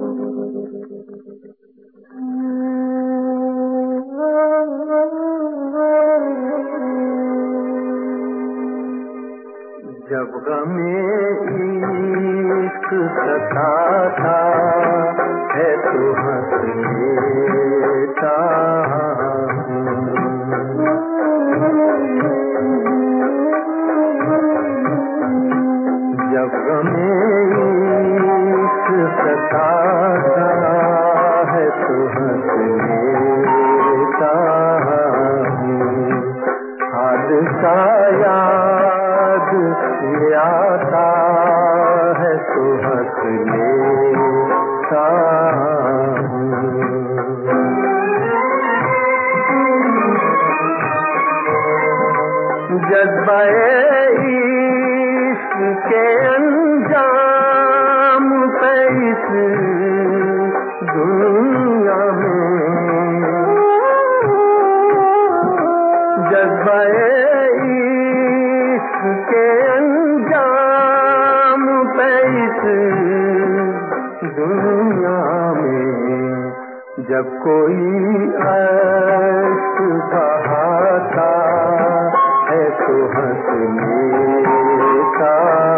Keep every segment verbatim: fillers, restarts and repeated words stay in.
जब गमे इश्क सताता है तो हंस लेता जब गमे इश्क सताता है तो हंस लेता हादसा याद आता है तो हंस लेता जज्बाए इश्क के अंजाम पे इस दुनिया में जज्बाए इश्क के अंजाम पे इस दुनिया में जब कोई अश्क बहाता है तो हंस लेता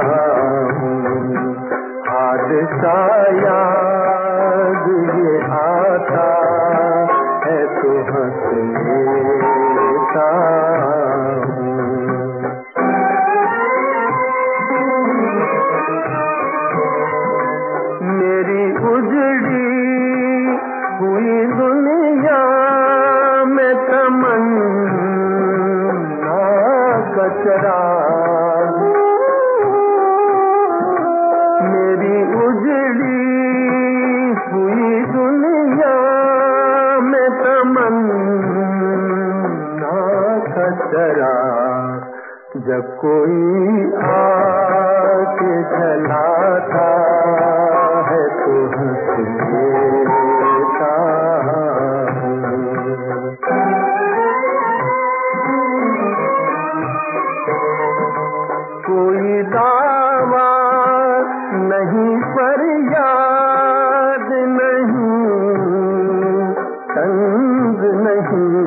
हादसा याद ये आता है तो हंस लेता मेरी उजड़ी हुई दुनिया में तमन्ना कचरा मेरी उजड़ी हुई दुनिया में तमन्ना कचरा जब कोई आके जलाता है तो हंस लेता कोई दावा नहीं फरियाद नहीं तंग नहीं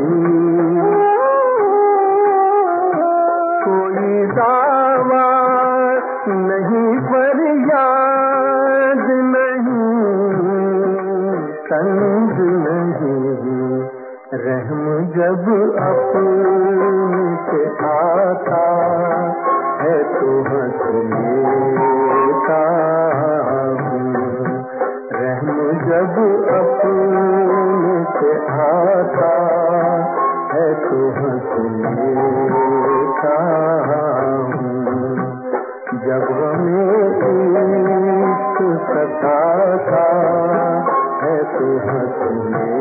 कोई दावा नहीं फरियाद नहीं तंग नहीं रहम जब अपने से आता है तो हंस लेता रहम जब अपने से आता है तो हंस लेता जब हमें इश्क सताता है तो हंस लेता